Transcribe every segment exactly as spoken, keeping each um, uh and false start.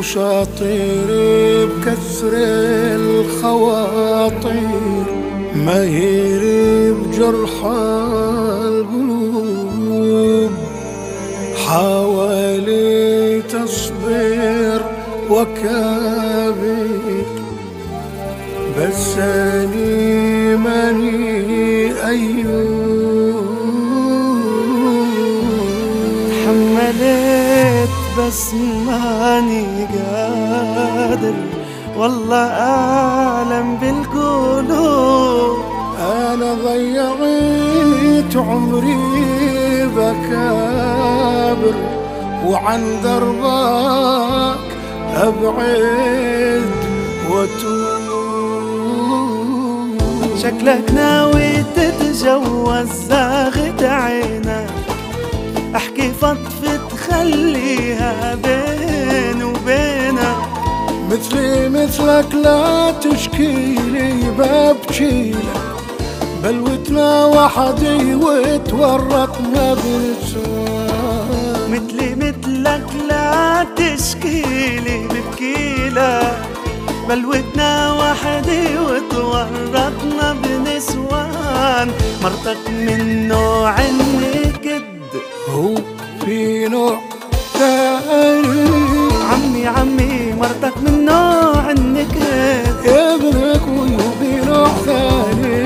وشاطر بكسر الخواطر، ماهر بجرح القلوب. حاولت أصبر وكابر، بس أني ماني أيوب. تحملت بس ماني قادر، والله أعلم بالقلوب. أنا ضيعت عمري بكابر، وعن دربك أبعد وأتوب. شكلك ناوي تتجوز زاغد عينك، احكي فضفض خليها بين وبينك. مثلي مثلك لا تشكيلي ببكيلك، بلوتنا وحدي وتورطنا بنسوان. مثلي مثلك لا تشكيلي ببكيلك، بلوتنا وحدي وتورطنا بنسوان. مرتك من نوع النكد، هو في نوع ثاني. عمي عمي مرتك من نوع النكد، يا ابنك وهو في نوع ثاني.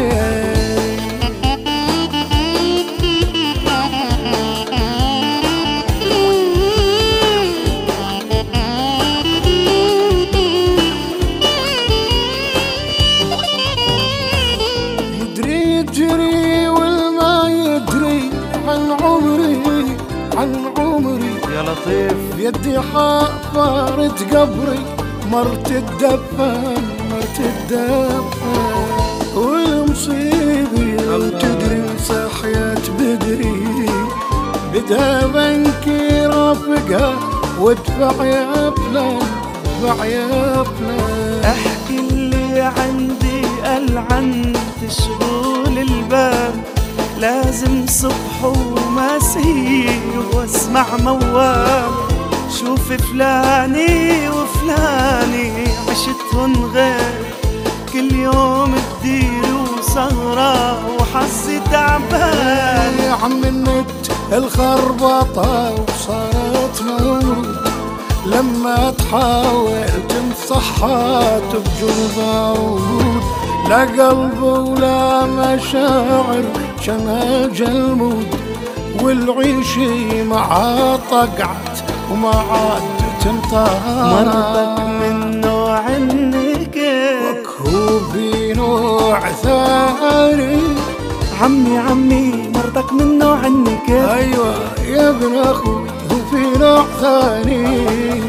يجري والما يدري عن عمري عن عمري. يا لطيف بيدي حفرت قبري، مرت الدفن مرت الدفن. والمصيبة لو تدري صحيت بدري، بدها بنكي رافقها وادفع يا فلان ادفع يا فلان. احكي اللي عندي العن تشغول البال، لازم صبح ومسي واسمع موال. شوف فلاني وفلاني عشتهن غير، كل يوم تدير وسهرة وحظي تعبان. يا عم النت الخربطة وصارت مورود، لما تحاول تنصحها تبجر بارود. لا قلب ولا مشاعر شناج المود، والعيشي معها طقعت وما عاد تنطار. مرتك من نوع النكد، وكوبي نوع ثاني. عمي عمي مرتك من نوع النكد. ايوه يا ابن اخوي هو في نوع ثاني.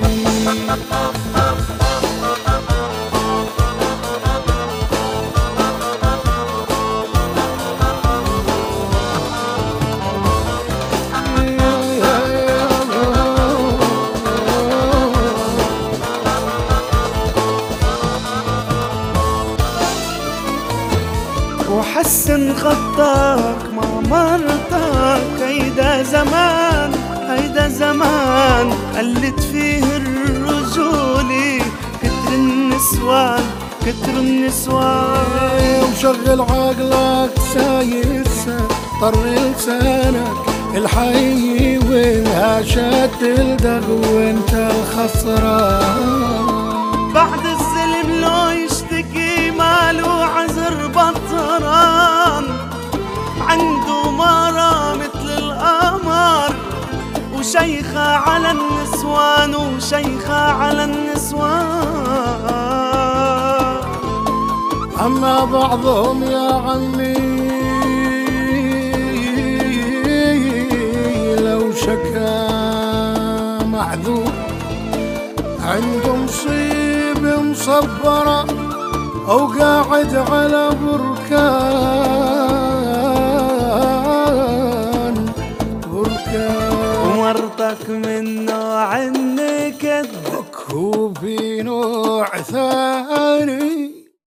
وحسن خطك مع مرتك، هيدا زمان هيدا زمان قلت فيه الرجولة. كتر النسوان كتر النسوان. وشغل عقلك سايسة، طر لسانك الحي والهاشات الدغ وانت الخسران. بعد الظلم لو يشتكي ماله عذر بطران، عنده مرة مثل القمر وشيخة على النسوان وشيخة على النسوان. أما بعضهم يا عمي لو شكا معذور، عنده مصيبة مصبرة أو قاعد على بركان بركان. ومرتك من نوع النكد، هو في نوع ثاني.